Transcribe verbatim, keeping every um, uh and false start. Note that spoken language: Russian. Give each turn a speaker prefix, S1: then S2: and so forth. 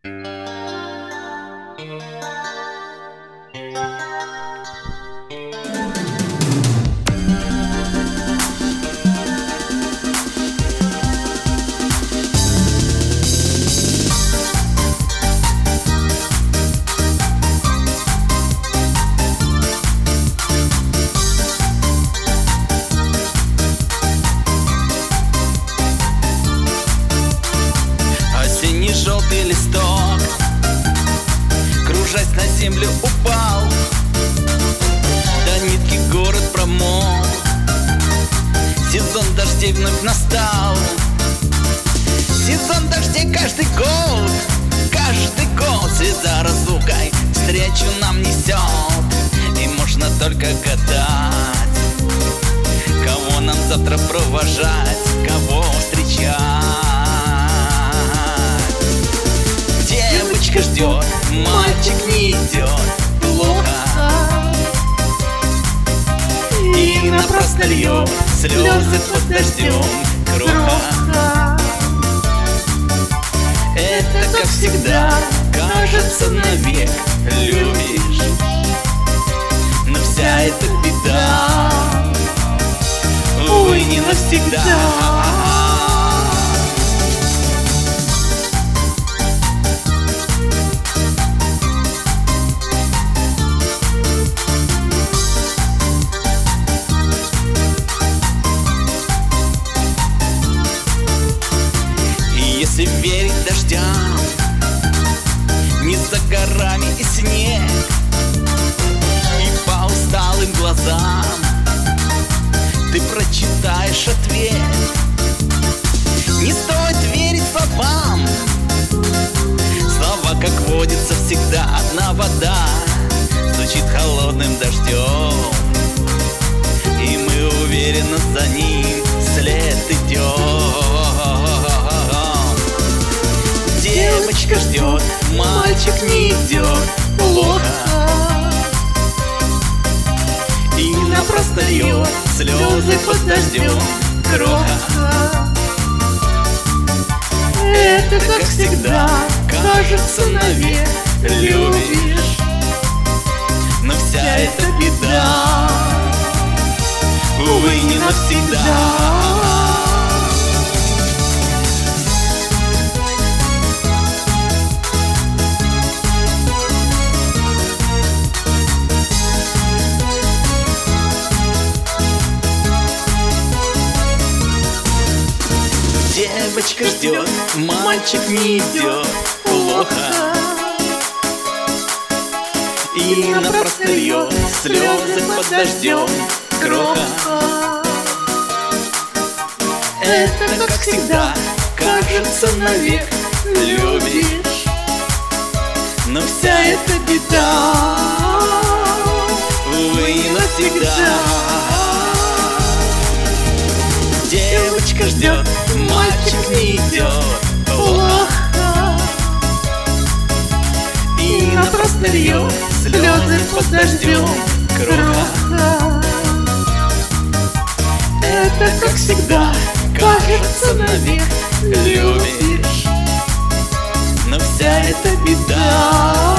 S1: Желтый листок, кружась на землю, упал. До нитки город промок, сезон дождей вновь настал. Сезон дождей каждый год, каждый год звезда разлукой встречу нам несет. И можно только гадать, кого нам завтра провожать, кого встречать. Девочка ждет, мальчик не идет, плохо. И напрасно льет слезы под дождем кроха. Это, как всегда, кажется навек любишь, но вся эта беда, увы, не навсегда. Если верить дождям, не за горами и снег, и по усталым глазам ты прочитаешь ответ. Не стоит верить словам, слова, как водится, всегда одна вода, звучит холодным дождем, и мы уверенно за ним вслед идем. Девочка ждет, мальчик не идет, плохо. И напрасно льет слезы под дождем кроха. Это, как всегда, кажется навек любишь, но вся эта беда, увы, не навсегда. Девочка ждет, мальчик не идет, плохо. И напрасно льет слезы под дождем кроха. Это, как всегда, кажется навек любишь, но вся эта беда, увы, не навсегда. Девочка ждет, мальчик не идет, плохо. И напрасно льет слезы под дождем кроха. Это, как всегда, кажется навек любишь, но вся эта беда,